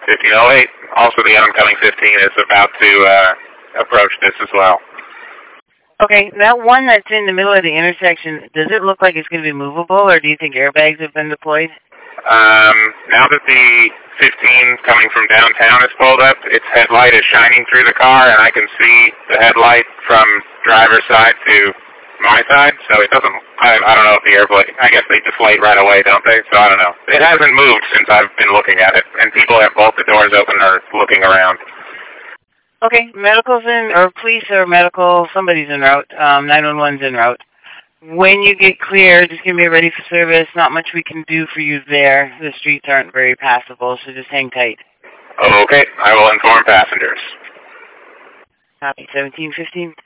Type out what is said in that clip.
1508. Also, the oncoming 15 is about to approach this as well. Okay, that one that's in the middle of the intersection, does it look like it's going to be movable, or do you think airbags have been deployed? Now that the 15 coming from downtown is pulled up, its headlight is shining through the car, and I can see the headlight from driver's side to my side, so it doesn't, I don't know if the airplane, I guess they deflate right away, don't they? So I don't know. It hasn't moved since I've been looking at it, and people have both the doors open or looking around. Okay, medical's in, or police or medical, somebody's en route, 911's en route. When you get clear, just give me a ready for service. Not much we can do for you there. The streets aren't very passable, so just hang tight. Okay, I will inform passengers. Copy, 1715.